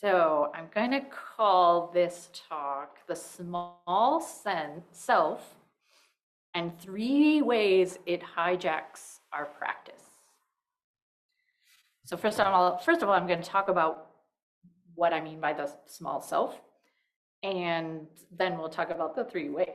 So I'm going to call this talk The Small Self and 3 Ways It Hijacks Our Practice. So first of all, I'm going to talk about what I mean by the small self, and then we'll talk about the 3 ways.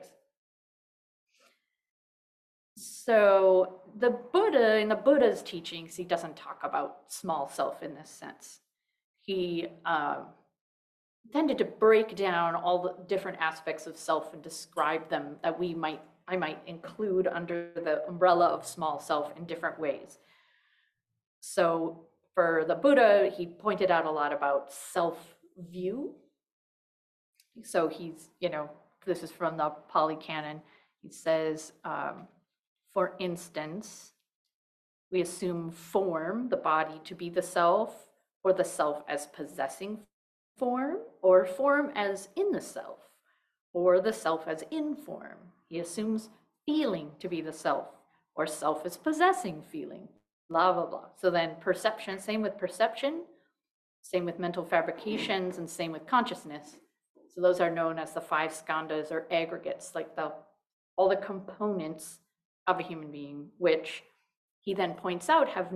So the Buddha, in the Buddha's teachings, he doesn't talk about small self in this sense. He tended to break down all the different aspects of self and describe them that I might include under the umbrella of small self in different ways. So for the Buddha, he pointed out a lot about self-view. So he's, this is from the Pali Canon. He says, for instance, we assume form, the body, to be the self, or the self as possessing form, or form as in the self, or the self as in form. He assumes feeling to be the self, or self as possessing feeling, blah, blah, blah. So then perception, same with perception, same with mental fabrications, and same with consciousness. So those are known as the 5 skandhas or aggregates, like all the components of a human being, which he then points out have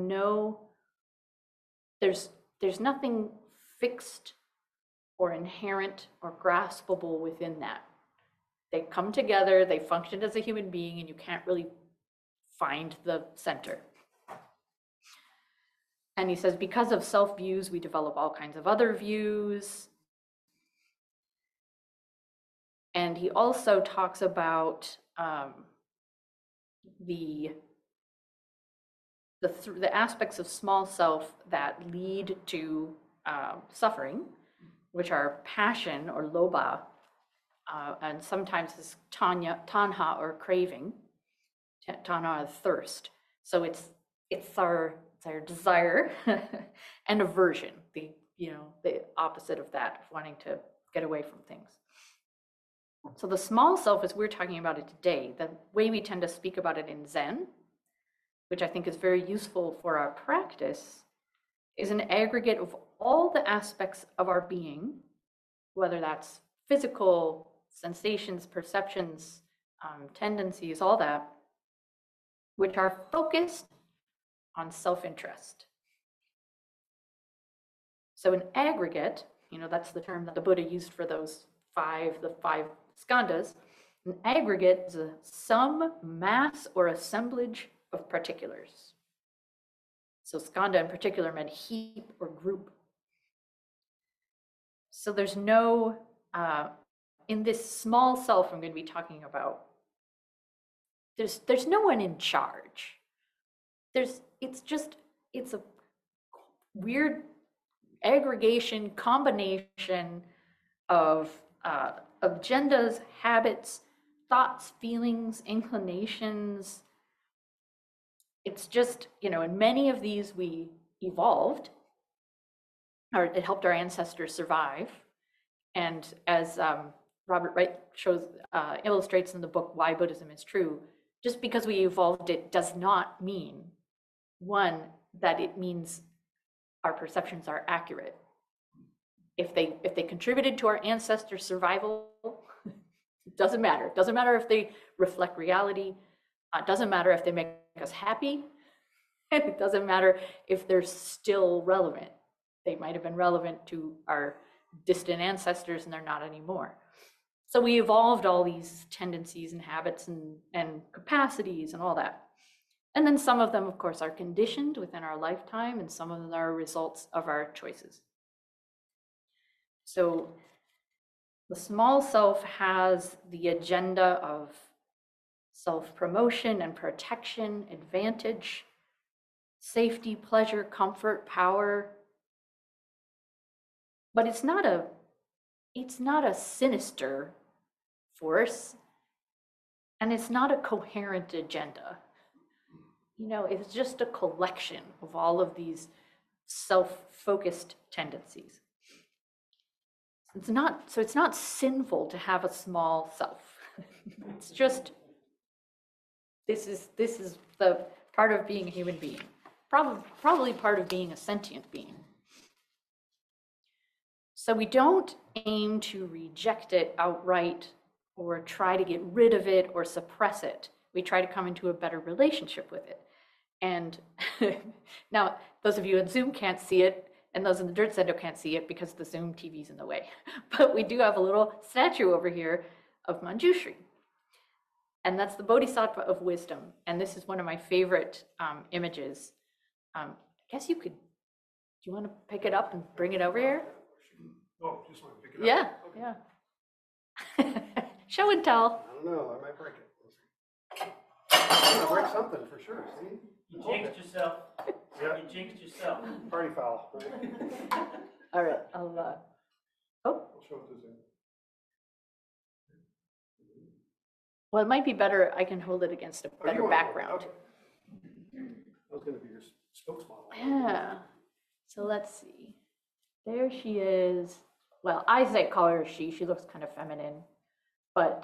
there's nothing fixed or inherent or graspable within that. They come together, they function as a human being, and you can't really find the center. And he says, because of self-views, we develop all kinds of other views. And he also talks about the aspects of small self that lead to suffering, which are passion or lobha, and sometimes is tanha or craving, tanha or thirst. So it's our desire and aversion, the opposite of that, of wanting to get away from things. So the small self, as we're talking about it today, the way we tend to speak about it in Zen, which I think is very useful for our practice, is an aggregate of all the aspects of our being, whether that's physical, sensations, perceptions, tendencies, all that, which are focused on self-interest. So an aggregate, that's the term that the Buddha used for the 5 skandhas. An aggregate is a sum, mass, or assemblage of particulars. So skandha in particular meant heap or group. So there's no, in this small self I'm going to be talking about, there's no one in charge. It's a weird aggregation, combination of agendas, habits, thoughts, feelings, inclinations. It's just, in many of these we evolved, or it helped our ancestors survive. And as Robert Wright illustrates in the book Why Buddhism is True, just because we evolved it does not mean, one, that it means our perceptions are accurate. If they contributed to our ancestors' survival, it doesn't matter. It doesn't matter if they reflect reality. It doesn't matter if they make us happy. And it doesn't matter if they're still relevant. They might have been relevant to our distant ancestors and they're not anymore. So we evolved all these tendencies and habits and capacities and all that. And then some of them, of course, are conditioned within our lifetime, and some of them are results of our choices. So the small self has the agenda of self-promotion and protection, advantage, safety, pleasure, comfort, power. But it's not a sinister force, and it's not a coherent agenda. It's just a collection of all of these self-focused tendencies. It's not sinful to have a small self. It's just, this is the part of being a human being, probably part of being a sentient being. So we don't aim to reject it outright or try to get rid of it or suppress it. We try to come into a better relationship with it. And now, those of you in Zoom can't see it, and those in the Dirt Center can't see it because the Zoom TV's in the way. But we do have a little statue over here of Manjushri. And that's the Bodhisattva of wisdom. And this is one of my favorite images. I guess you could, do you want to pick it up and bring it over here? Oh, just want to pick it up? Yeah, yeah. Show and tell. I don't know, I might break it. I'm gonna break something for sure, see? You jinxed yourself. Yeah. You jinxed yourself. Party foul, right? All right, I'll, oh, I'll show it to Zoom. well, it might be better, I can hold it against a Oh, you better want to- background. okay. That was gonna be your spokesmodel. Yeah, so let's see. There she is. Well, I say call her she looks kind of feminine, but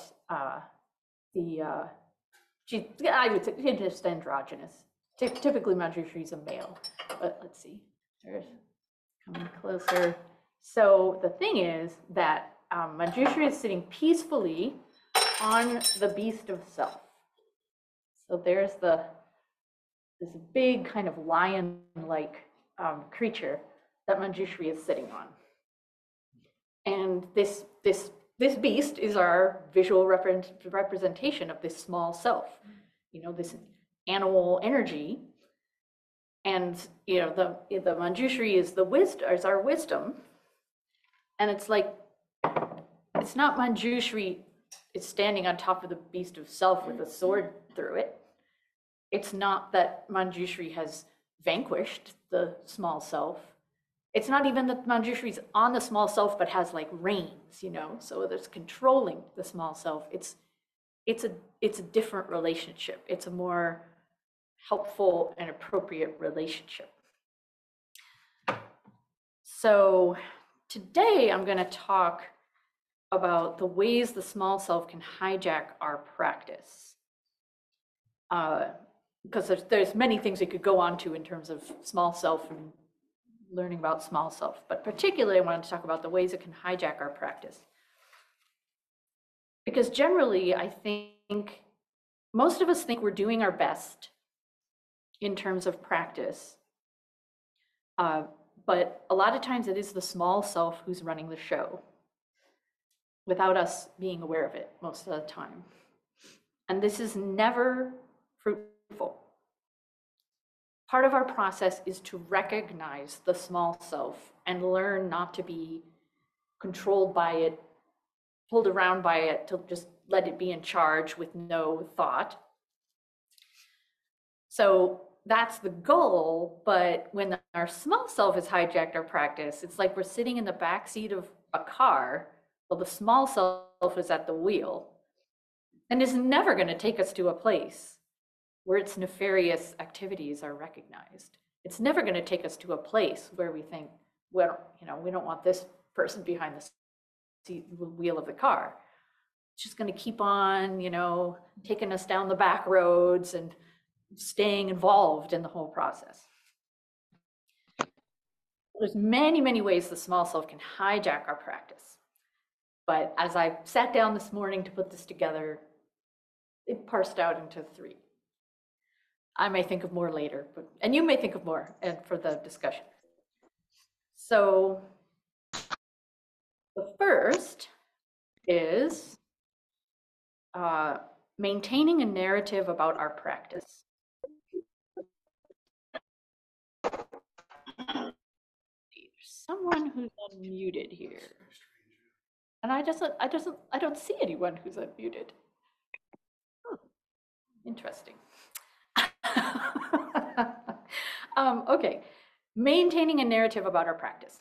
I would say she's just androgynous. Typically Manjushri's a male, but let's see, there's coming closer. So the thing is that Manjushri is sitting peacefully on the beast of self. So there's this big kind of lion-like creature that Manjushri is sitting on. And this beast is our visual representation of this small self, you know, this animal energy. And, you know, the Manjushri is our wisdom. And it's like, it's not Manjushri is standing on top of the beast of self with a sword through it. It's not that Manjushri has vanquished the small self. It's not even that Manjushri's on the small self, but has like reins, you know, so there's controlling the small self. It's a different relationship. It's a more helpful and appropriate relationship. So today I'm going to talk about the ways the small self can hijack our practice. Because there's many things we could go on to in terms of small self and learning about small self, but particularly I wanted to talk about the ways it can hijack our practice. Because generally, I think most of us think we're doing our best in terms of practice, but a lot of times it is the small self who's running the show without us being aware of it most of the time. And this is never fruitful. Part of our process is to recognize the small self and learn not to be controlled by it, pulled around by it, to just let it be in charge with no thought. So that's the goal, but when our small self has hijacked our practice, it's like we're sitting in the back seat of a car while the small self is at the wheel, and is never going to take us to a place where its nefarious activities are recognized. It's never going to take us to a place where we think, well, you know, we don't want this person behind the wheel of the car. It's just going to keep on, you know, taking us down the back roads and staying involved in the whole process. There's many, many ways the small self can hijack our practice. But as I sat down this morning to put this together, it parsed out into 3. I may think of more later, and you may think of more and for the discussion. So the first is maintaining a narrative about our practice. There's someone who's unmuted here, and I don't see anyone who's unmuted. Oh, interesting. Okay, maintaining a narrative about our practice.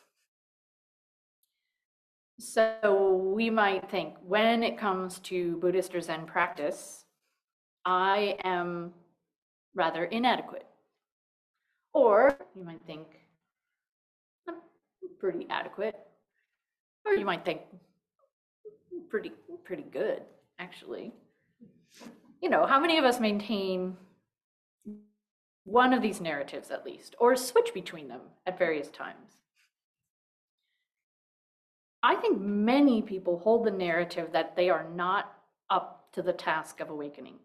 So we might think, when it comes to Buddhist or Zen practice, I am rather inadequate. Or you might think, I'm pretty adequate. Or you might think, pretty good, actually. You know, how many of us maintain one of these narratives at least, or switch between them at various times? I think many people hold the narrative that they are not up to the task of awakening.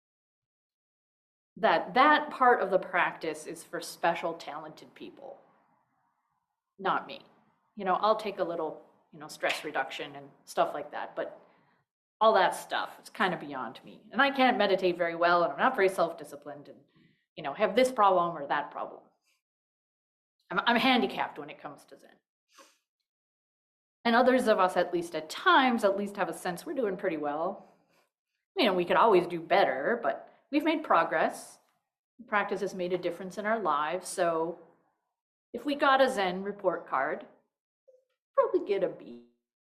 That part of the practice is for special talented people, not me. I'll take a little, stress reduction and stuff like that, but all that stuff is kind of beyond me. And I can't meditate very well, and I'm not very self-disciplined, and, have this problem or that problem. I'm handicapped when it comes to Zen. And others of us, at least at times, at least have a sense we're doing pretty well. We could always do better, but we've made progress. Practice has made a difference in our lives. So if we got a Zen report card, probably get a B,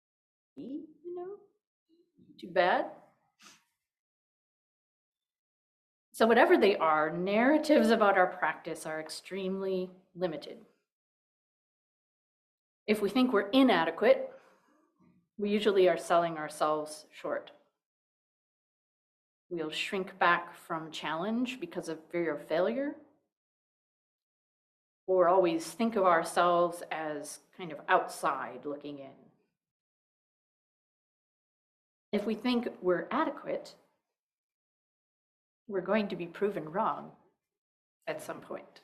too bad. So whatever they are, narratives about our practice are extremely limited. If we think we're inadequate, we usually are selling ourselves short. We'll shrink back from challenge because of fear of failure, or always think of ourselves as kind of outside looking in. If we think we're adequate, we're going to be proven wrong at some point.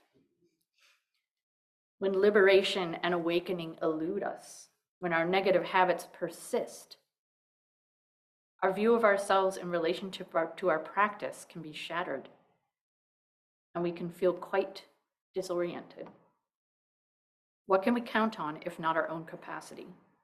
When liberation and awakening elude us, when our negative habits persist, our view of ourselves in relation to our practice can be shattered, and we can feel quite disoriented. What can we count on if not our own capacity?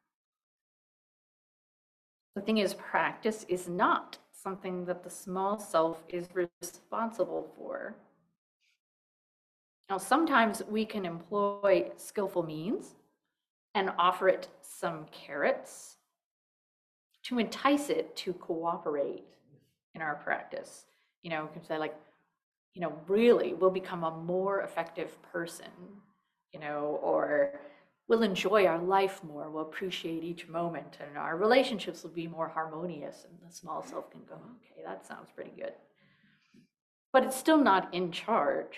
The thing is, practice is not something that the small self is responsible for. Now, sometimes we can employ skillful means and offer it some carrots to entice it to cooperate in our practice. We can say really we'll become a more effective person, or we'll enjoy our life more, we'll appreciate each moment, and our relationships will be more harmonious, and the small self can go, okay, that sounds pretty good. But it's still not in charge.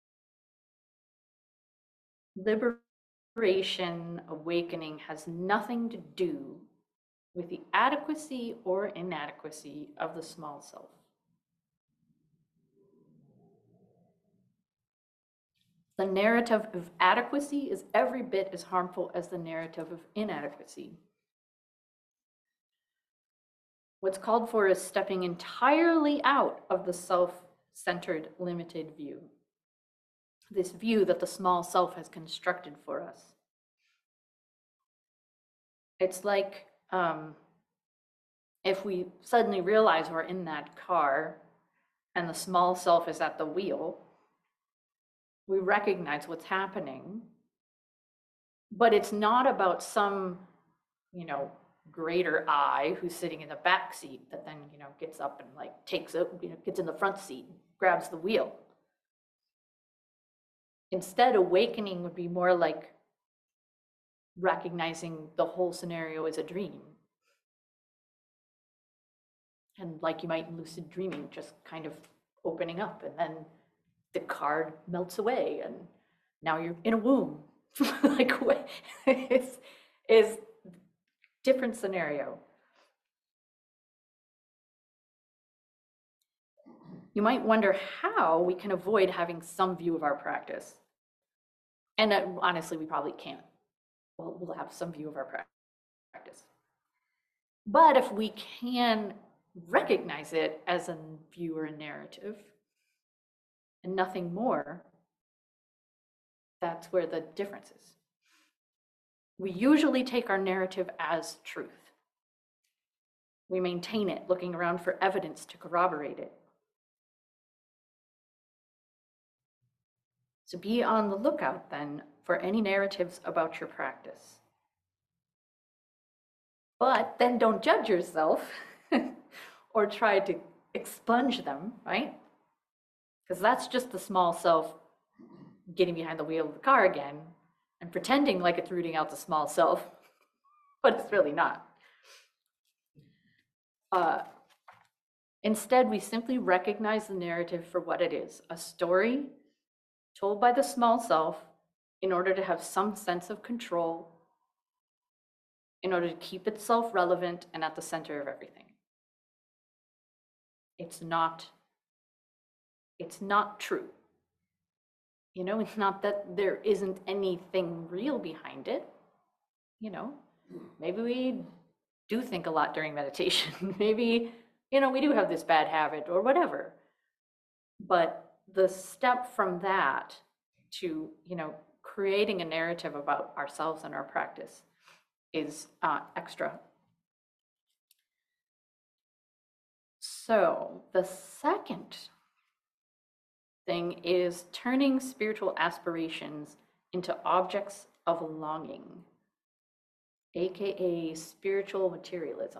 Liberation, awakening has nothing to do with the adequacy or inadequacy of the small self. The narrative of adequacy is every bit as harmful as the narrative of inadequacy. What's called for is stepping entirely out of the self-centered, limited view. This view that the small self has constructed for us. It's like if we suddenly realize we're in that car and the small self is at the wheel, we recognize what's happening, but it's not about some, greater I who's sitting in the back seat that then, gets up and takes it, gets in the front seat, grabs the wheel. Instead, awakening would be more like recognizing the whole scenario as a dream. And like you might in lucid dreaming, just kind of opening up, and then the card melts away and now you're in a womb. It's different scenario. You might wonder how we can avoid having some view of our practice. And honestly, we probably can't. Well, we'll have some view of our practice. But if we can recognize it as a view or a narrative, and nothing more, that's where the difference is. We usually take our narrative as truth. We maintain it, looking around for evidence to corroborate it. So be on the lookout then for any narratives about your practice. But then don't judge yourself or try to expunge them, right? Because that's just the small self getting behind the wheel of the car again and pretending like it's rooting out the small self, but it's really not. Instead, we simply recognize the narrative for what it is, a story told by the small self in order to have some sense of control, in order to keep itself relevant and at the center of everything. It's not true. You know, it's not that there isn't anything real behind it. You know, maybe we do think a lot during meditation. Maybe, you know, we do have this bad habit or whatever. But the step from that to, you know, creating a narrative about ourselves and our practice is extra. So the second thing is turning spiritual aspirations into objects of longing, aka spiritual materialism.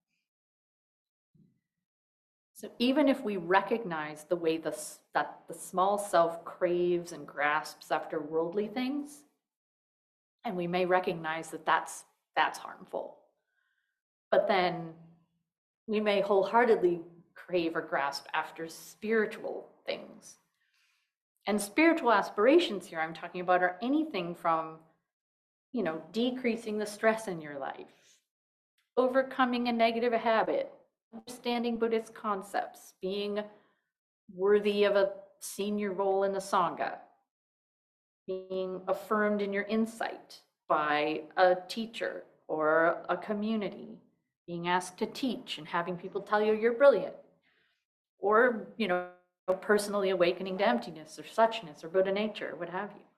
So even if we recognize the way that the small self craves and grasps after worldly things, and we may recognize that that's harmful, but then we may wholeheartedly crave or grasp after spiritual things. And spiritual aspirations here I'm talking about are anything from, you know, decreasing the stress in your life, overcoming a negative habit, understanding Buddhist concepts, being worthy of a senior role in the Sangha, being affirmed in your insight by a teacher or a community, being asked to teach and having people tell you you're brilliant, or, you know, personally awakening to emptiness or suchness or Buddha nature, what have you.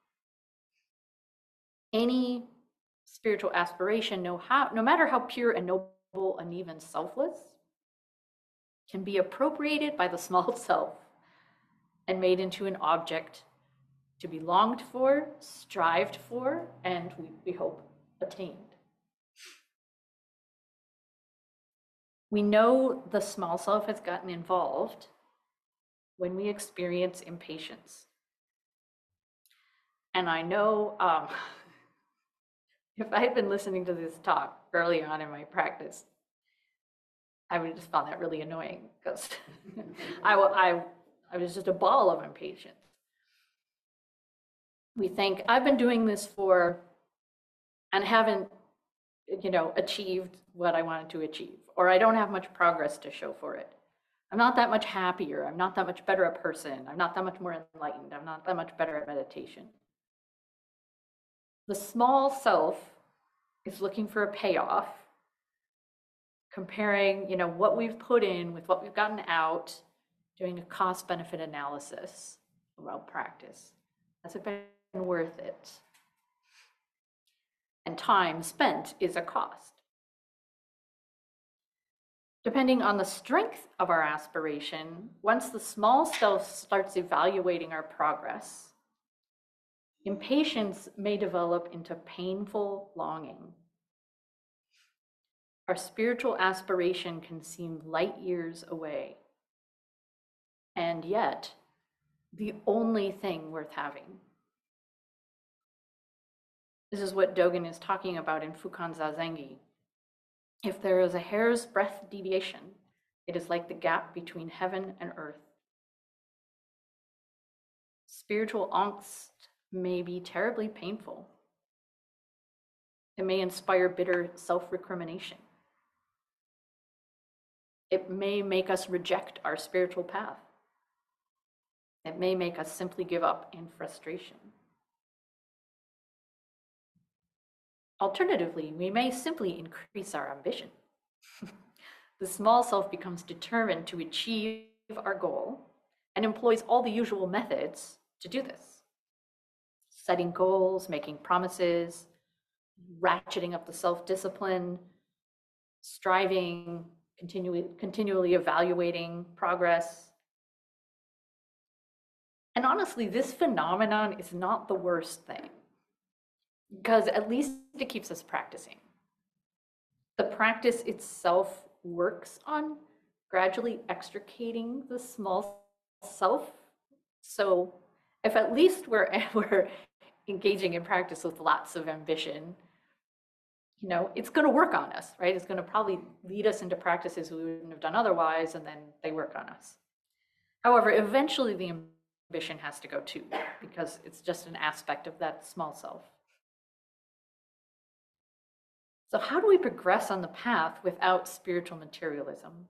Any spiritual aspiration, no matter how pure and noble and even selfless, can be appropriated by the small self and made into an object to be longed for, strived for, and we hope attained. We know the small self has gotten involved when we experience impatience. And I know if I had been listening to this talk early on in my practice, I would have just found that really annoying because I was just a ball of impatience. We think, I've been doing this and haven't, you know, achieved what I wanted to achieve, or I don't have much progress to show for it. I'm not that much happier. I'm not that much better a person. I'm not that much more enlightened. I'm not that much better at meditation. The small self is looking for a payoff, comparing, you know, what we've put in with what we've gotten out, doing a cost-benefit analysis around practice. Has it been worth it? And time spent is a cost. Depending on the strength of our aspiration, once the small self starts evaluating our progress, impatience may develop into painful longing. Our spiritual aspiration can seem light years away, and yet the only thing worth having. This is what Dogen is talking about in Fukan Zazengi. If there is a hair's breadth deviation, it is like the gap between heaven and earth. Spiritual angst may be terribly painful. It may inspire bitter self-recrimination. It may make us reject our spiritual path. It may make us simply give up in frustration. Alternatively, we may simply increase our ambition. The small self becomes determined to achieve our goal and employs all the usual methods to do this. Setting goals, making promises, ratcheting up the self-discipline, striving, continually evaluating progress. And honestly, this phenomenon is not the worst thing, because at least it keeps us practicing. The practice itself works on gradually extricating the small self. So if at least we're engaging in practice with lots of ambition, you know, it's going to work on us, right? It's going to probably lead us into practices we wouldn't have done otherwise, and then they work on us. However, eventually the ambition has to go too, because it's just an aspect of that small self. So how do we progress on the path without spiritual materialism?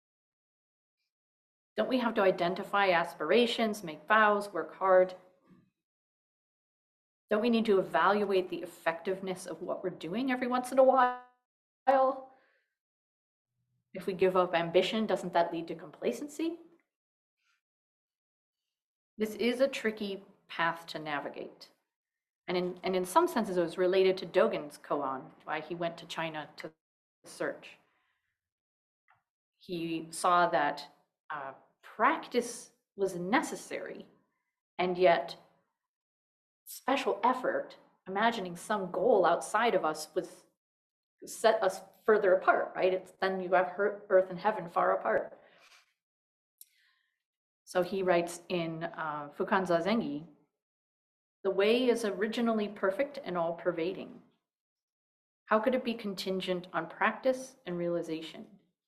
Don't we have to identify aspirations, make vows, work hard? Don't we need to evaluate the effectiveness of what we're doing every once in a while? If we give up ambition, doesn't that lead to complacency? This is a tricky path to navigate. And in some senses, it was related to Dogen's koan, why he went to China to search. He saw that practice was necessary, and yet special effort, imagining some goal outside of us, was set us further apart, right? It's then you have earth and heaven far apart. So he writes in Fukan Zazengi, the way is originally perfect and all-pervading. How could it be contingent on practice and realization?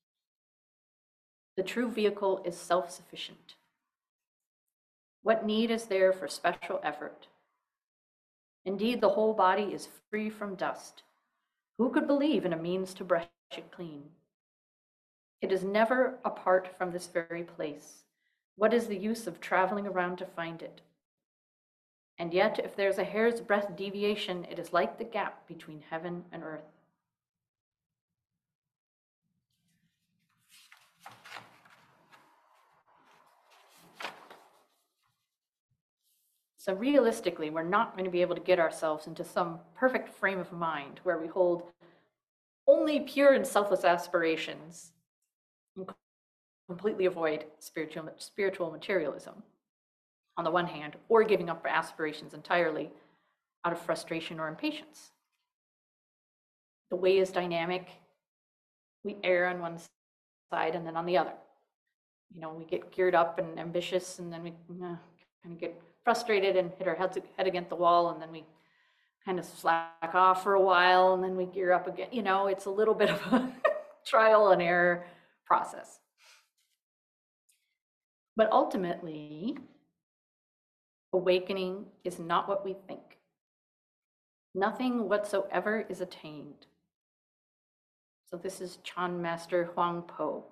The true vehicle is self-sufficient. What need is there for special effort? Indeed, the whole body is free from dust. Who could believe in a means to brush it clean? It is never apart from this very place. What is the use of traveling around to find it? And yet, if there's a hair's breadth deviation, it is like the gap between heaven and earth. So realistically, we're not going to be able to get ourselves into some perfect frame of mind where we hold only pure and selfless aspirations and completely avoid spiritual materialism on the one hand, or giving up aspirations entirely out of frustration or impatience. The way is dynamic. We err on one side and then on the other. You know, we get geared up and ambitious, and then we kind of get frustrated and hit our head against the wall, and then we kind of slack off for a while, and then we gear up again. You know, it's a little bit of a trial and error process. But ultimately, awakening is not what we think. Nothing whatsoever is attained. So this is Chan Master Huang Po.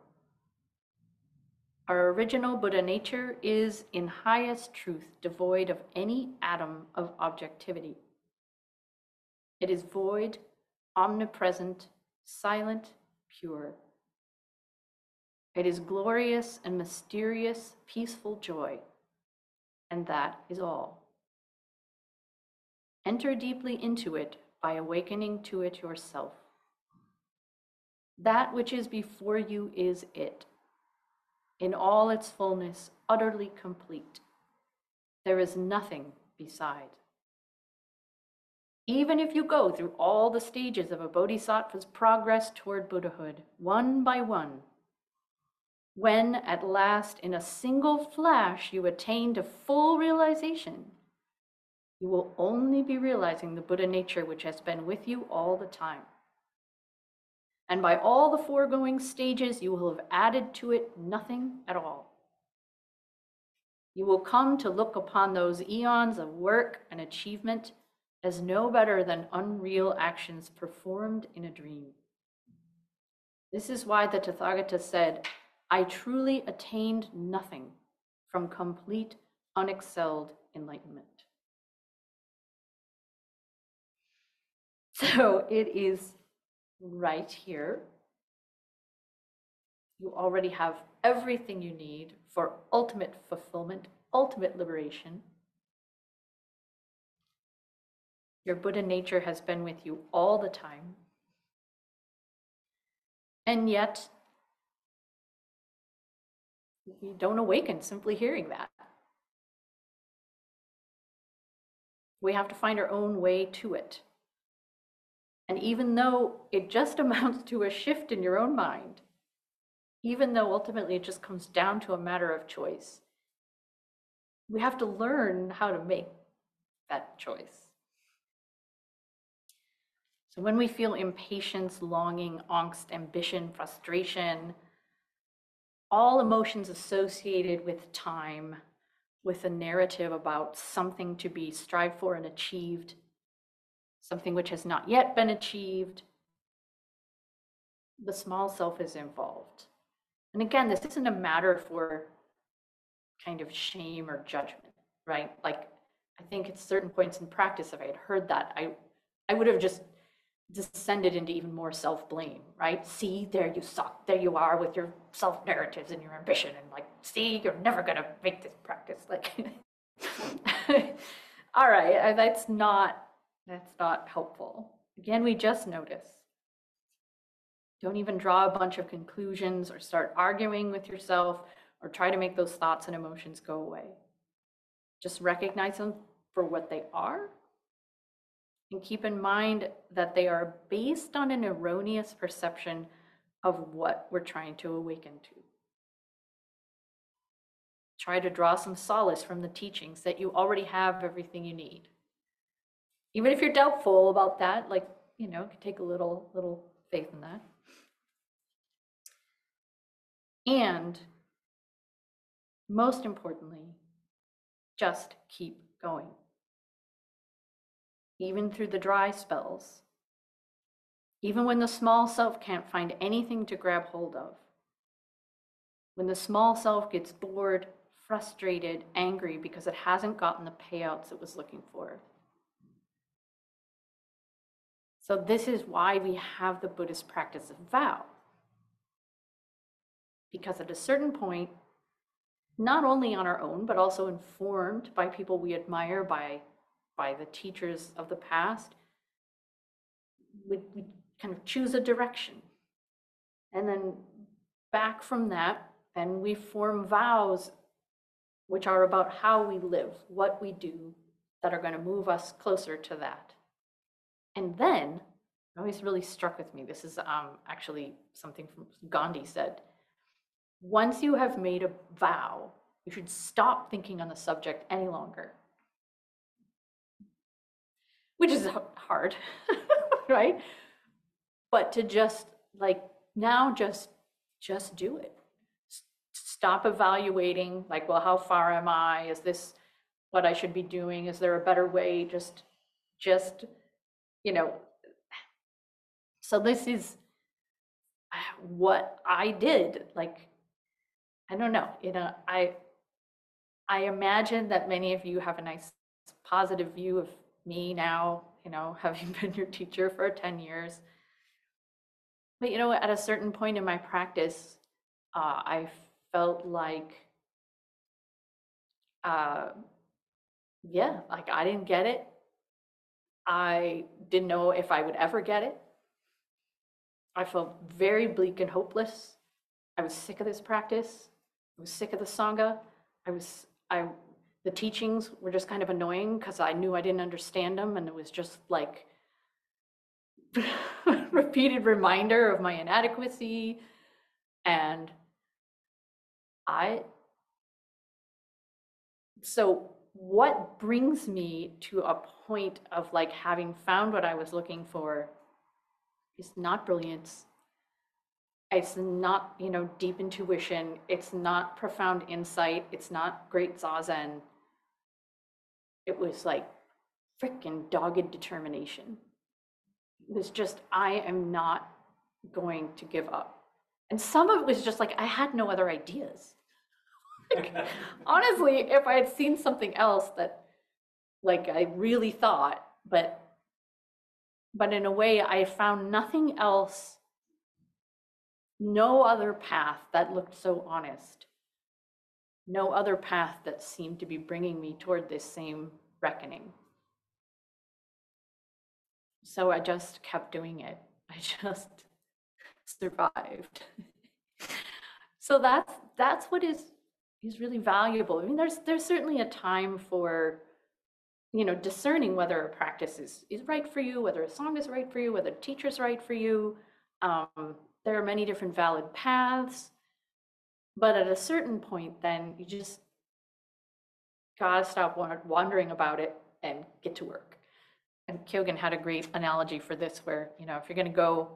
Our original Buddha nature is in highest truth devoid of any atom of objectivity. It is void, omnipresent, silent, pure. It is glorious and mysterious, peaceful joy, and that is all. Enter deeply into it by awakening to it yourself. That which is before you is it, in all its fullness, utterly complete. There is nothing beside. Even if you go through all the stages of a bodhisattva's progress toward Buddhahood, one by one, when at last in a single flash you attain to full realization, you will only be realizing the Buddha nature which has been with you all the time. And by all the foregoing stages, you will have added to it nothing at all. You will come to look upon those eons of work and achievement as no better than unreal actions performed in a dream. This is why the Tathagata said, I truly attained nothing from complete, unexcelled enlightenment. So it is right here. You already have everything you need for ultimate fulfillment, ultimate liberation. Your Buddha nature has been with you all the time. And yet, we don't awaken simply hearing that. We have to find our own way to it. And even though it just amounts to a shift in your own mind, even though ultimately it just comes down to a matter of choice, we have to learn how to make that choice. So when we feel impatience, longing, angst, ambition, frustration, all emotions associated with time, with a narrative about something to be strived for and achieved, something which has not yet been achieved, the small self is involved. And again, this isn't a matter for kind of shame or judgment, right? Like, I think at certain points in practice, if I had heard that, I would have just descended into even more self-blame, right? See, there you suck, there you are with your self-narratives and your ambition, and like, see, you're never gonna make this practice. Like, all right, that's not helpful. Again, we just notice. Don't even draw a bunch of conclusions or start arguing with yourself or try to make those thoughts and emotions go away. Just recognize them for what they are and keep in mind that they are based on an erroneous perception of what we're trying to awaken to. Try to draw some solace from the teachings that you already have everything you need. Even if you're doubtful about that, like, you know, take a little faith in that. And most importantly, just keep going. Even through the dry spells, even when the small self can't find anything to grab hold of, when the small self gets bored, frustrated, angry because it hasn't gotten the payouts it was looking for. So this is why we have the Buddhist practice of vow. Because at a certain point, not only on our own, but also informed by people we admire, by the teachers of the past, we kind of choose a direction. And then back from that, then we form vows which are about how we live, what we do, that are going to move us closer to that. And then, it always really struck with me, this is actually something from Gandhi said, once you have made a vow, you should stop thinking on the subject any longer. Which is hard, right? But to just like, now just do it. Stop evaluating, like, well, how far am I? Is this what I should be doing? Is there a better way? Just, you know. So this is what I did. Like, I don't know, you know, I imagine that many of you have a nice positive view of me now, you know, having been your teacher for 10 years. But, you know, at a certain point in my practice, I felt like, yeah, like I didn't get it. I didn't know if I would ever get it. I felt very bleak and hopeless. I was sick of this practice. I was sick of the Sangha. The teachings were just kind of annoying because I knew I didn't understand them, and it was just like repeated reminder of my inadequacy. And so what brings me to a point of like having found what I was looking for is not brilliance. It's not, you know, deep intuition. It's not profound insight. It's not great zazen. It was like freaking dogged determination. It was just, I am not going to give up. And some of it was just like, I had no other ideas. Like, honestly, if I had seen something else that like I really thought, but in a way I found nothing else, no other path that looked so honest, no other path that seemed to be bringing me toward this same reckoning. So I just kept doing it. I just survived. So that's what is really valuable. I mean, there's certainly a time for, you know, discerning whether a practice is right for you, whether a song is right for you, whether a teacher's right for you. There are many different valid paths, but at a certain point, then you just gotta stop wondering about it and get to work. And Kyogen had a great analogy for this, where, you know, if you're gonna go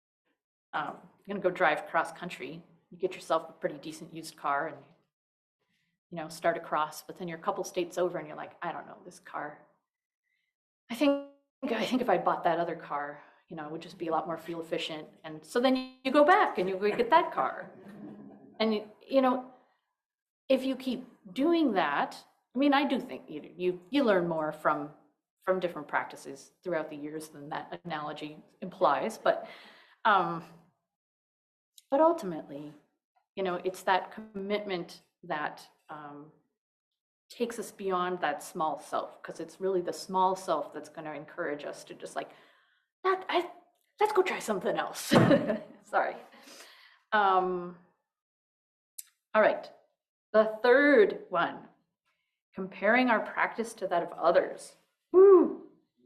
drive cross country, you get yourself a pretty decent used car and, you know, start across, but then you're a couple states over and you're like, I don't know, this car. I think if I bought that other car, it would just be a lot more fuel efficient. And so then you go back and you go get that car. And, if you keep doing that, I mean, I do think you learn more from different practices throughout the years than that analogy implies. But ultimately, it's that commitment that takes us beyond that small self, because it's really the small self that's going to encourage us to just like, let's go try something else. Sorry. All right. The third one, comparing our practice to that of others. Woo.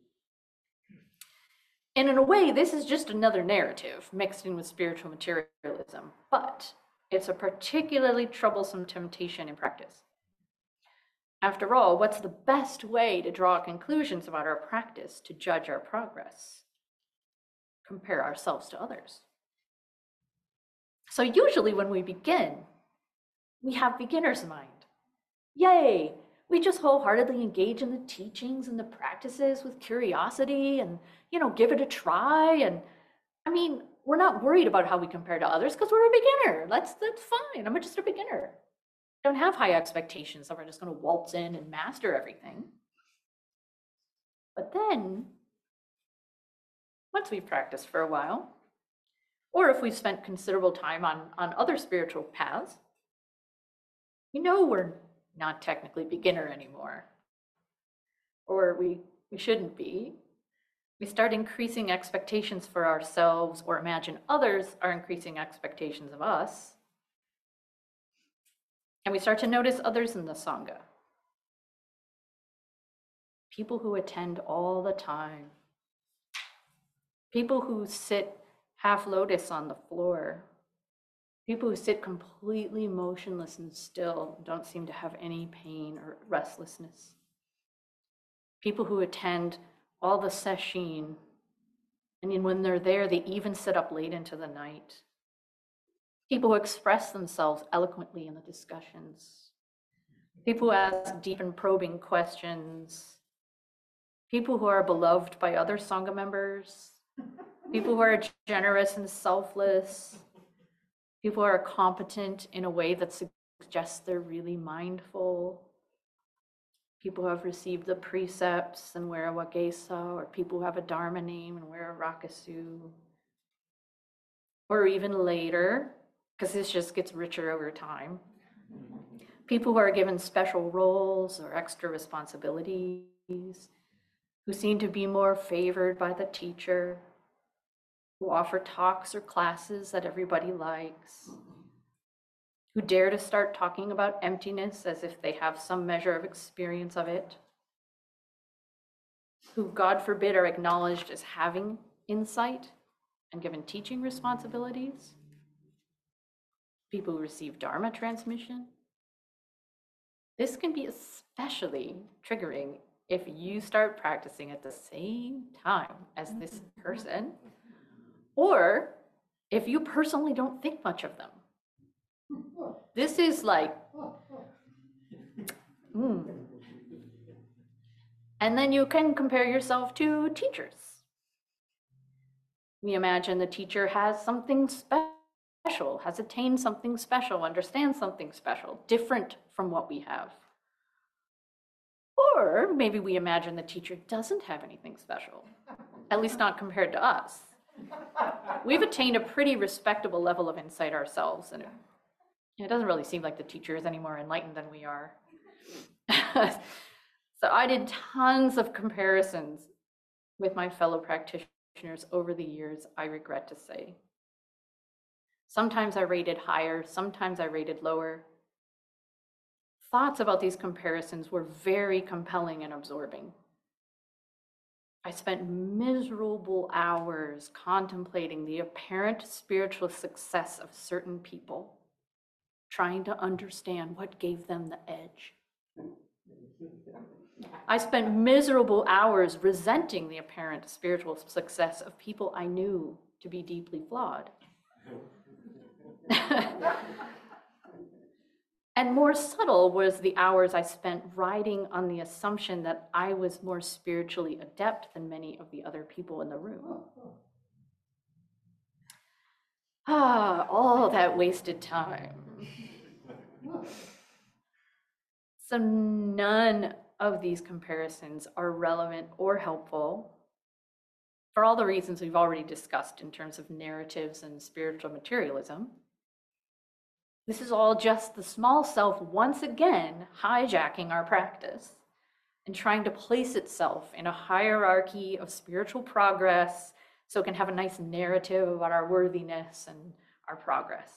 And in a way, this is just another narrative mixed in with spiritual materialism, but it's a particularly troublesome temptation in practice. After all, what's the best way to draw conclusions about our practice, to judge our progress? Compare ourselves to others. So usually when we begin, we have beginner's mind. Yay! We just wholeheartedly engage in the teachings and the practices with curiosity and, give it a try. And I mean, we're not worried about how we compare to others because we're a beginner. That's fine. I'm just a beginner. Don't have high expectations that we're just going to waltz in and master everything. But then, once we've practiced for a while, or if we've spent considerable time on other spiritual paths, we know we're not technically beginner anymore, or we shouldn't be. We start increasing expectations for ourselves, or imagine others are increasing expectations of us. And we start to notice others in the Sangha. People who attend all the time. People who sit half lotus on the floor. People who sit completely motionless and still, don't seem to have any pain or restlessness. People who attend all the sesshin, and when they're there, they even sit up late into the night. People who express themselves eloquently in the discussions. People who ask deep and probing questions. People who are beloved by other Sangha members. People who are generous and selfless. People who are competent in a way that suggests they're really mindful. People who have received the precepts and wear a wagesa, or people who have a dharma name and wear a rakusu. Or even later, because this just gets richer over time. People who are given special roles or extra responsibilities, who seem to be more favored by the teacher, who offer talks or classes that everybody likes, who dare to start talking about emptiness as if they have some measure of experience of it, who, God forbid, are acknowledged as having insight and given teaching responsibilities, people who receive Dharma transmission. This can be especially triggering if you start practicing at the same time as this person, or if you personally don't think much of them. This is like, And then you can compare yourself to teachers. We imagine the teacher has something special, has attained something special, understands something special, different from what we have. Or maybe we imagine the teacher doesn't have anything special, at least not compared to us. We've attained a pretty respectable level of insight ourselves, and it doesn't really seem like the teacher is any more enlightened than we are. So I did tons of comparisons with my fellow practitioners over the years, I regret to say. Sometimes I rated higher, sometimes I rated lower. Thoughts about these comparisons were very compelling and absorbing. I spent miserable hours contemplating the apparent spiritual success of certain people, trying to understand what gave them the edge. I spent miserable hours resenting the apparent spiritual success of people I knew to be deeply flawed. And more subtle was the hours I spent riding on the assumption that I was more spiritually adept than many of the other people in the room. All that wasted time. So none of these comparisons are relevant or helpful for all the reasons we've already discussed in terms of narratives and spiritual materialism. This is all just the small self once again hijacking our practice and trying to place itself in a hierarchy of spiritual progress so it can have a nice narrative about our worthiness and our progress.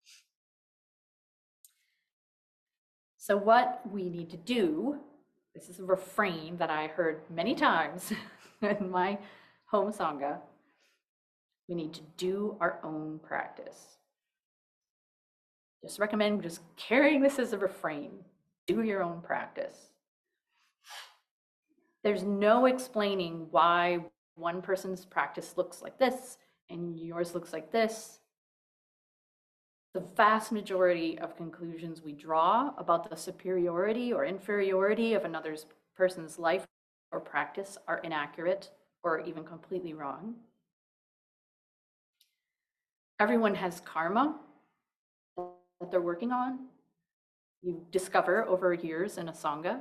So what we need to do, this is a refrain that I heard many times in my home Sangha, we need to do our own practice. Just recommend just carrying this as a refrain. Do your own practice. There's no explaining why one person's practice looks like this and yours looks like this. The vast majority of conclusions we draw about the superiority or inferiority of another person's life or practice are inaccurate or even completely wrong. Everyone has karma that they're working on. You discover over years in a Sangha.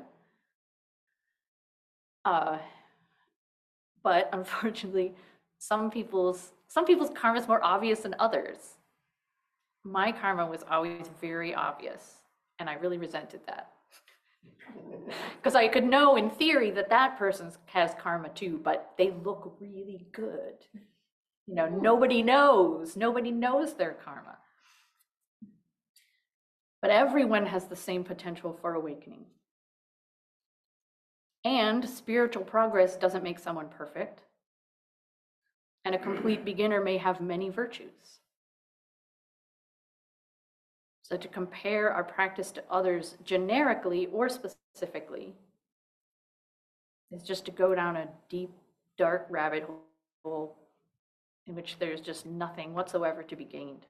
But unfortunately, some people's karma is more obvious than others. My karma was always very obvious, and I really resented that. Because I could know in theory that that person has karma too, but they look really good. You know, nobody knows their karma. But everyone has the same potential for awakening. And spiritual progress doesn't make someone perfect. And a complete beginner may have many virtues. So to compare our practice to others generically or specifically is just to go down a deep, dark rabbit hole in which there's just nothing whatsoever to be gained.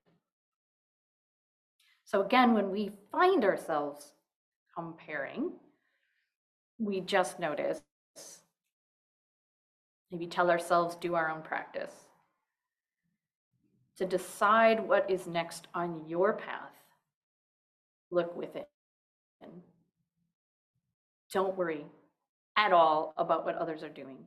So again, when we find ourselves comparing, we just notice, maybe tell ourselves, do our own practice. To decide what is next on your path, look within. Don't worry at all about what others are doing.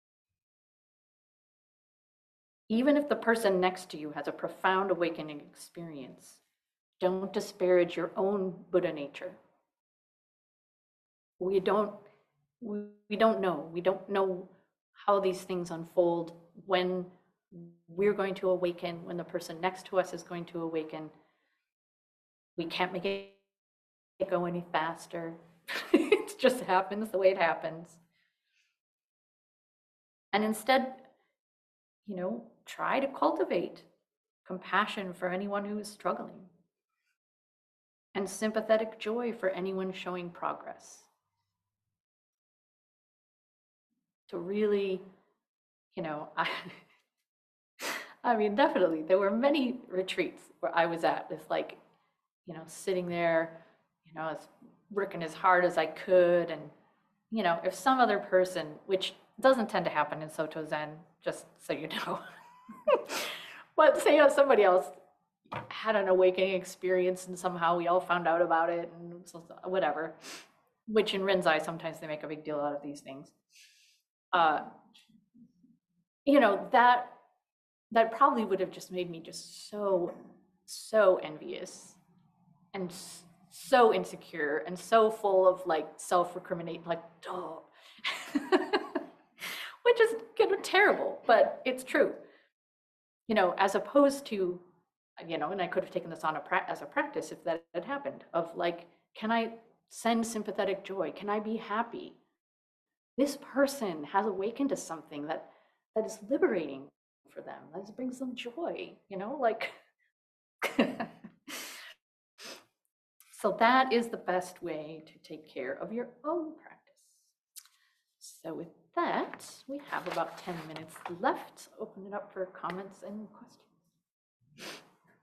Even if the person next to you has a profound awakening experience, don't disparage your own Buddha nature. We don't know. We don't know how these things unfold, when we're going to awaken, when the person next to us is going to awaken. We can't make it go any faster. It just happens the way it happens. And instead, try to cultivate compassion for anyone who is struggling and sympathetic joy for anyone showing progress. To really, I mean, definitely, there were many retreats where I was at with sitting there, I was working as hard as I could. And, if some other person, which doesn't tend to happen in Soto Zen, just so you know, but say somebody else had an awakening experience and somehow we all found out about it and whatever, which in Rinzai, sometimes they make a big deal out of these things. That probably would have just made me just so envious and so insecure and so full of self-recriminate, duh. Which is terrible, but it's true. As opposed to, and I could have taken this on as a practice if that had happened, of can I send sympathetic joy? Can I be happy? This person has awakened to something that is liberating for them. That brings them joy, So that is the best way to take care of your own practice. So with that, we have about 10 minutes left. Open it up for comments and questions.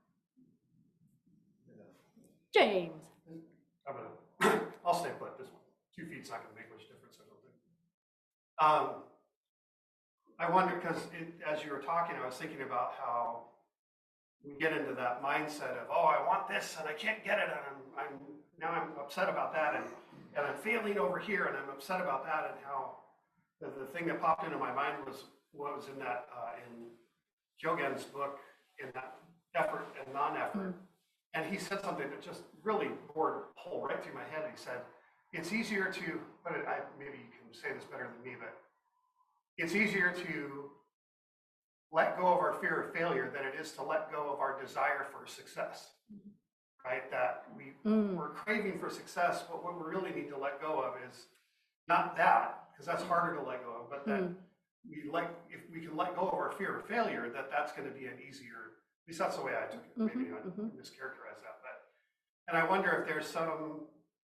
James. I'll stay put. This 2 feet's not going to make much difference, I don't think. I wonder, because as you were talking, I was thinking about how we get into that mindset of, oh, I want this and I can't get it, and I'm upset about that, and I'm failing over here, and I'm upset about that, and how the thing that popped into my mind was what was in that in Kyogen's book, in that effort and non-effort. And he said something that just really bored a hole right through my head. He said, it's easier to, maybe you can say this better than me, but it's easier to let go of our fear of failure than it is to let go of our desire for success, right? That we're craving for success, but what we really need to let go of is not that, because that's harder to let go of, but that if we can let go of our fear of failure, that's going to be an easier, at least that's the way I took it. Maybe I mischaracterized that, and I wonder if there's some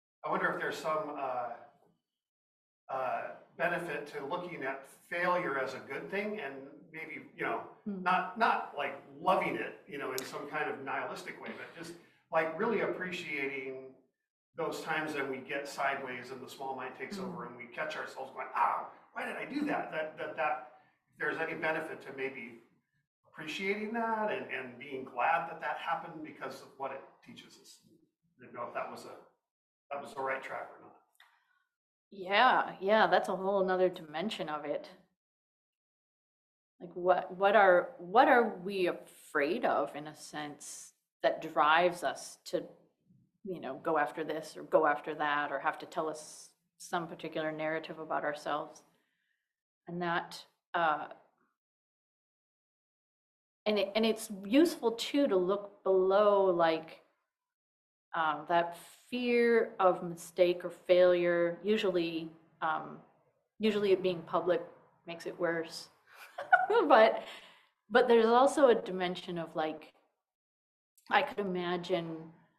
benefit to looking at failure as a good thing, and maybe, not like loving it, in some kind of nihilistic way, but just like really appreciating those times that we get sideways and the small mind takes over and we catch ourselves going, why did I do that? That if there's any benefit to maybe appreciating that and being glad that happened because of what it teaches us. I didn't know if that was the right track or not. Yeah, that's a whole nother dimension of it. Like what are we afraid of, in a sense, that drives us to, go after this or go after that, or have to tell us some particular narrative about ourselves. And that and it's useful too to look below, like that fear of mistake or failure. Usually it being public makes it worse. but there's also a dimension of, like, I could imagine,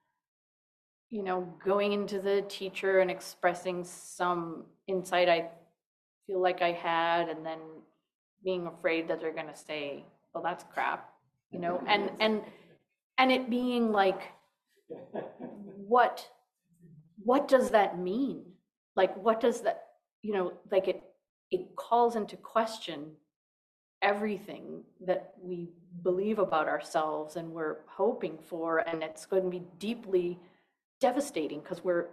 going into the teacher and expressing some insight I feel like I had, and then being afraid that they're going to say, well, that's crap, and it being like, what does that mean? Like, what does that, like it calls into question everything that we believe about ourselves and we're hoping for, and it's going to be deeply devastating because we're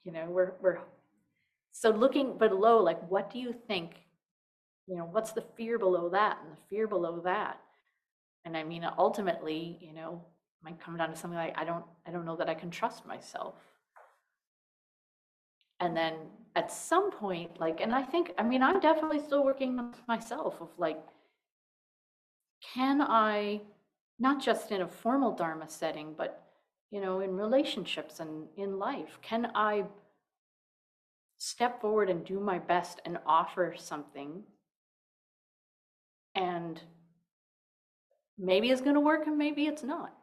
so looking below, like, what do you think, what's the fear below that and the fear below that? And I mean, ultimately, might come down to something like, I don't know that I can trust myself. And then at some point, like, and I'm definitely still working on myself of, like, can I, not just in a formal Dharma setting, but, in relationships and in life, can I step forward and do my best and offer something, and maybe it's going to work and maybe it's not.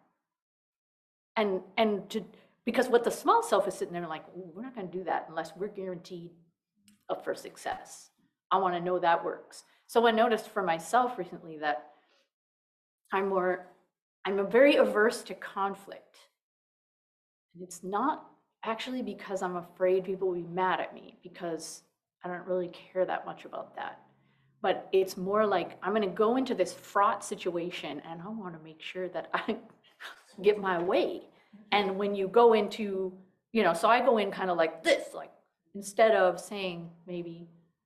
Because what the small self is sitting there like, we're not going to do that unless we're guaranteed for success. I want to know that works. So I noticed for myself recently that I'm very averse to conflict. And it's not actually because I'm afraid people will be mad at me, because I don't really care that much about that. But it's more like, I'm going to go into this fraught situation and I want to make sure that I get my way. And when you go into, so I go in kind of like this, like, instead of saying maybe,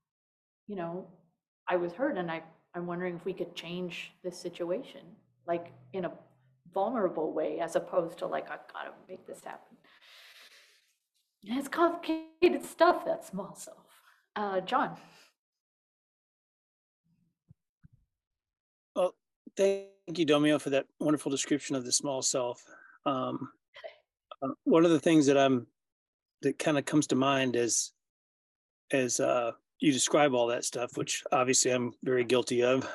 I was hurt and I'm wondering if we could change this situation, like in a vulnerable way, as opposed to like, I've got to make this happen. And it's complicated stuff, that small self. John. Well, thank you, Domio, for that wonderful description of the small self. One of the things that kind of comes to mind as you describe all that stuff, which obviously I'm very guilty of,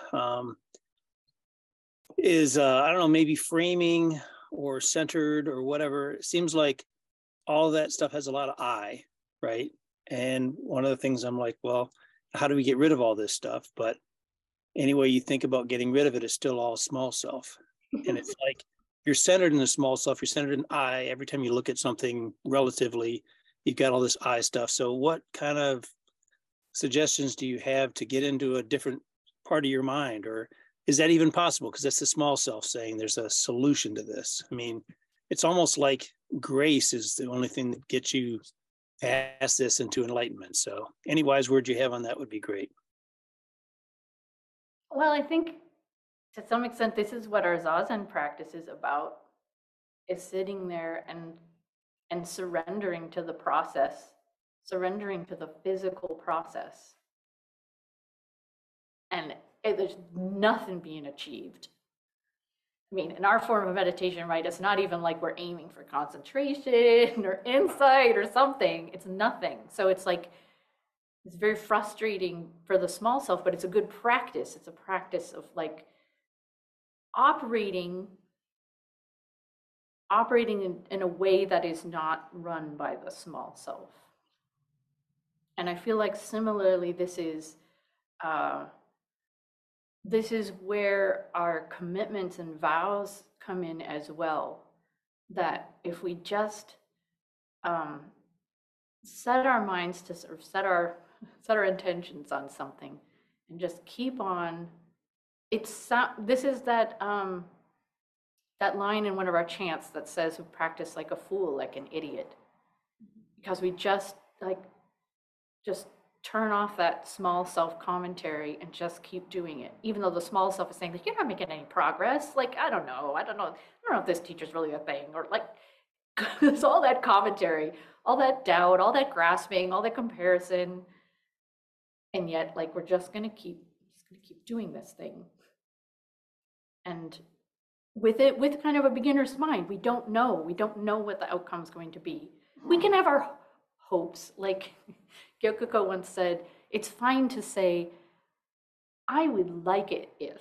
is I don't know, maybe framing or centered or whatever. It seems like all that stuff has a lot of I, right? And one of the things I'm like, well, how do we get rid of all this stuff? But any way you think about getting rid of it is still all small self. And it's like, you're centered in the small self, you're centered in I. Every time you look at something relatively, you've got all this I stuff. So what kind of suggestions do you have to get into a different part of your mind? Or is that even possible? Because that's the small self saying there's a solution to this. I mean, it's almost like grace is the only thing that gets you past this into enlightenment. So any wise word you have on that would be great. Well, I think to some extent, this is what our Zazen practice is about, is sitting there and surrendering to the process, surrendering to the physical process. And there's nothing being achieved. I mean, in our form of meditation, right, it's not even like we're aiming for concentration or insight or something. It's nothing. So it's like, it's very frustrating for the small self, but it's a good practice. It's a practice of like operating in a way that is not run by the small self. And I feel like similarly, this is where our commitments and vows come in as well. That if we just set our minds to sort of set our intentions on something and just keep on, this is that line in one of our chants that says we practice like a fool, like an idiot, because we just turn off that small self commentary and just keep doing it, even though the small self is saying like, you're not making any progress. Like, I don't know if this teacher's really a thing, or like, there's all that commentary, all that doubt, all that grasping, all that comparison. And yet, like, we're just gonna keep doing this thing. And with kind of a beginner's mind, we don't know what the outcome's going to be. We can have our hopes. Like Gyokuko once said, it's fine to say, I would like it if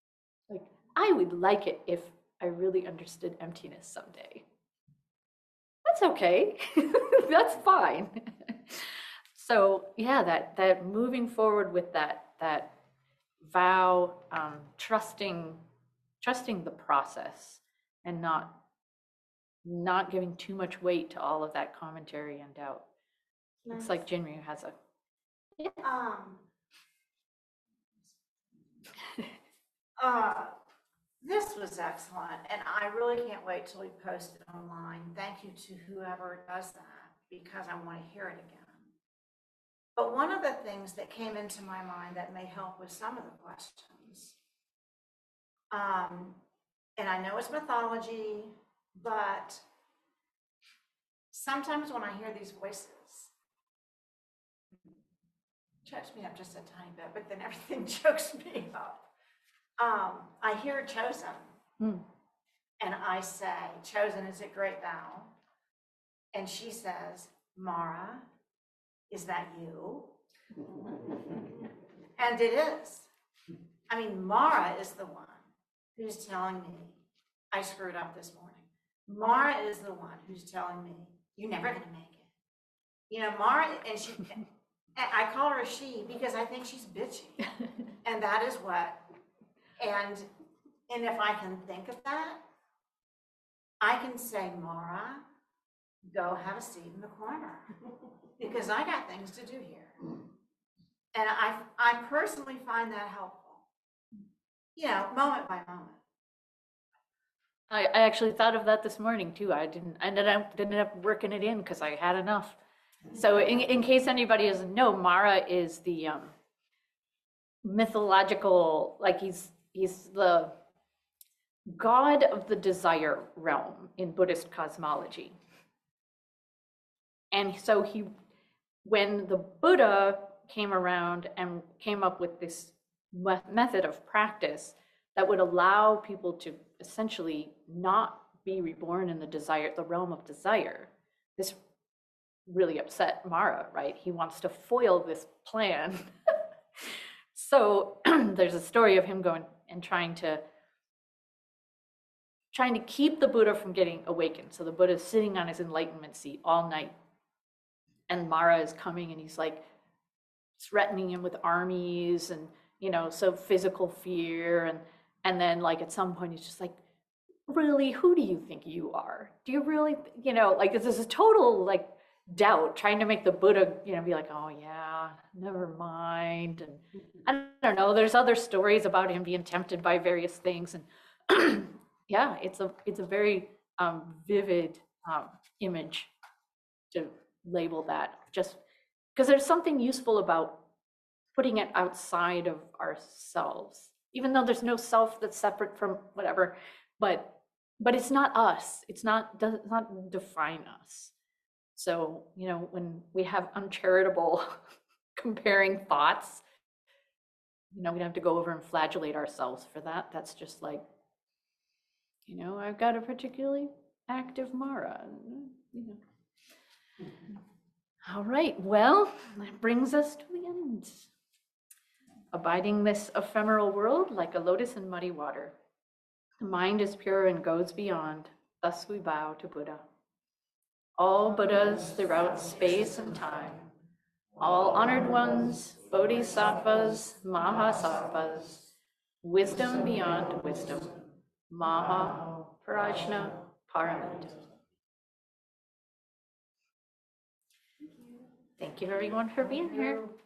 I really understood emptiness someday. That's okay. That's fine. So yeah, that moving forward with that vow, trusting the process and not giving too much weight to all of that commentary and doubt. Looks like Jinryu has a. This was excellent, and I really can't wait till we post it online. Thank you to whoever does that, because I want to hear it again. But one of the things that came into my mind that may help with some of the questions, and I know it's mythology, but sometimes when I hear these voices, chokes me up just a tiny bit, but then everything chokes me up. I hear chosen, and I say, chosen is a great vow. And she says, Mara, is that you? And it is. I mean, Mara is the one who's telling me I screwed up this morning. Mara is the one who's telling me you're never going to make it. You know, Mara, and she, I call her she because I think she's bitchy. And that is what, and if I can think of that, I can say, Mara, go have a seat in the corner because I got things to do here. And I personally find that helpful, you know, moment by moment. I actually thought of that this morning too. I ended up working it in because I had enough. So in case anybody doesn't know, Mara is the mythological, like he's the god of the desire realm in Buddhist cosmology. And so when the Buddha came around and came up with this method of practice that would allow people to essentially not be reborn in the realm of desire, this really upset Mara, right? He wants to foil this plan. So there's a story of him going and trying to keep the Buddha from getting awakened. So the Buddha is sitting on his enlightenment seat all night, and Mara is coming and he's like threatening him with armies and, you know, so physical fear. And then like at some point he's just like, really, who do you think you are? Do you really, you know, like this is a total like doubt, trying to make the Buddha, be like, oh yeah, never mind. And I don't know, there's other stories about him being tempted by various things. And yeah, it's a very vivid image to label that, just because there's something useful about putting it outside of ourselves, even though there's no self that's separate from whatever, but it's not us. Does not define us. So, when we have uncharitable comparing thoughts, we don't have to go over and flagellate ourselves for that. That's just like, I've got a particularly active Mara. All right, well, that brings us to the end. Abiding this ephemeral world like a lotus in muddy water. The mind is pure and goes beyond. Thus we bow to Buddha. All Buddhas throughout space and time, all honored ones, bodhisattvas, mahasattvas, wisdom beyond wisdom, Maha Prajna Paramita. Thank you everyone for being here.